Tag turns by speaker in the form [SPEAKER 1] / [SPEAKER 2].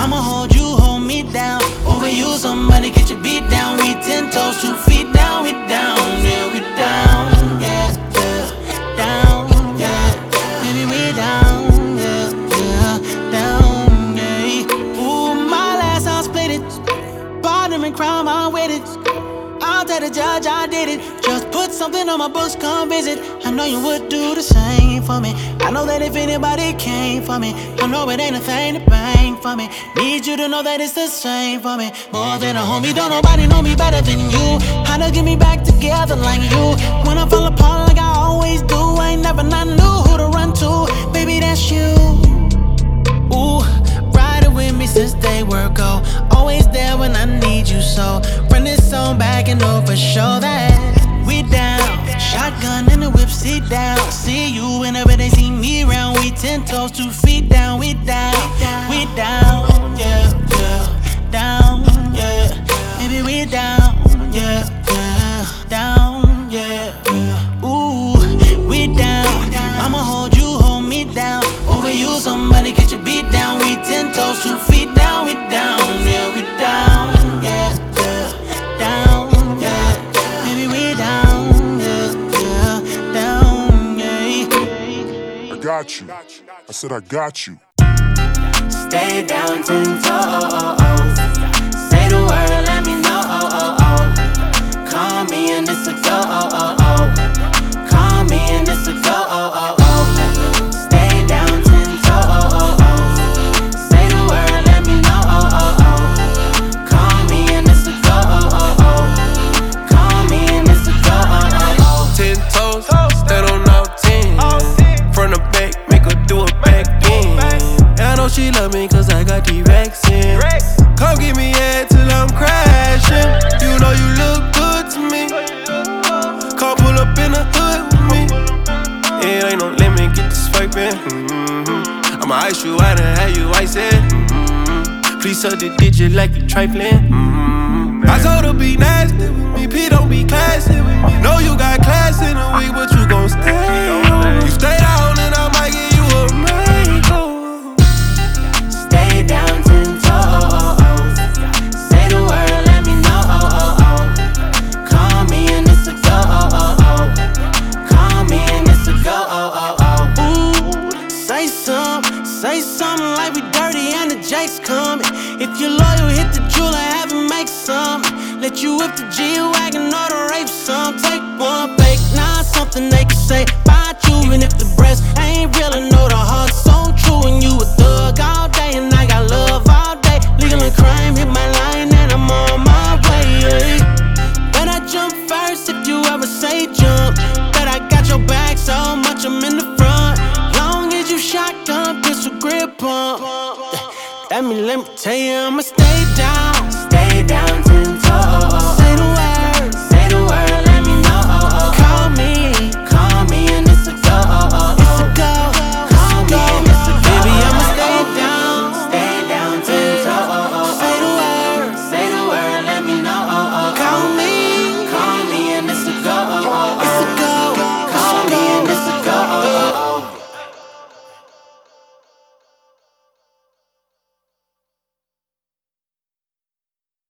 [SPEAKER 1] I'ma hold you, hold me down. Overuse somebody, get your beat down. We 10 toes, 2 feet down, we down, yeah, we down, yeah, yeah, down, yeah, baby, we down, yeah, yeah, down, yeah. Ooh, my last I split it, partner in crime, I'm with it. I'll tell the judge I did it. Just put something on my books, come visit. I know you would do the same for me. I know that if anybody came for me, I know it ain't a thing to bang for me. Need you to know that it's the same for me. More than a homie, don't nobody know me better than you. How to get me back together like you. When I fall apart like I always do, I ain't never not knew who to run to. Baby, that's you. Ooh, riding with me since day work go. Always there when I need you so. Run this song back and know for sure that we down. Shotgun in the whip, sit down. See you whenever they see me around. We 10 toes, 2 feet down. We down, we down, yeah, yeah, down, yeah. Baby, we down, yeah, yeah, down, yeah, yeah. Ooh, we down. I'ma hold you, hold me down. Overuse somebody, get your beat down. We 10 toes, 2 feet down. We down, yeah, we down, yeah, yeah, down, yeah. Baby, we down, yeah, yeah, down, yeah.
[SPEAKER 2] I got you. I said I got you.
[SPEAKER 1] Stay down 10 toes. Say the word, let me know. Call me and it's a go. Call me and it's a go. Stay down 10 toes. Say the word, let me know. Call me and it's a go. Call me and it's a go.
[SPEAKER 3] 10 toes, stand on all 10. From the back, make her do it back in. And I know she love me cause I got the racks in. Come give me head till I'm crashing. You know you look good to me. Come pull up in the hood with me. It ain't no limit, get to swiping. I'ma ice you out and have you ice it. Please suck the digit like you trifling. I told her be nasty with me, P don't be classy with me. Know you got class in a week, but you gon' stay on. You stay down and I might give you a mango.
[SPEAKER 1] Stay down 10 toes. Say the word, let me know. Call me and it's a go. Call me and it's a go. Ooh, say something like we dirty and the Jake's coming. If you're loyal, hit the jeweler, have him make some. Let you whip the G-Wagon or the rape some. Take one fake, nah, something they can say about you. And if the breast ain't real, I know the heart's so true. And you a thug all day, and I got love all day. Legal and crime hit my line, and I'm on my way. But I jump first if you ever say jump. But I got your back so much, I'm in the front. Long as you shotgun, pistol grip pump. Let me tell you, I'ma stay down 10 toes.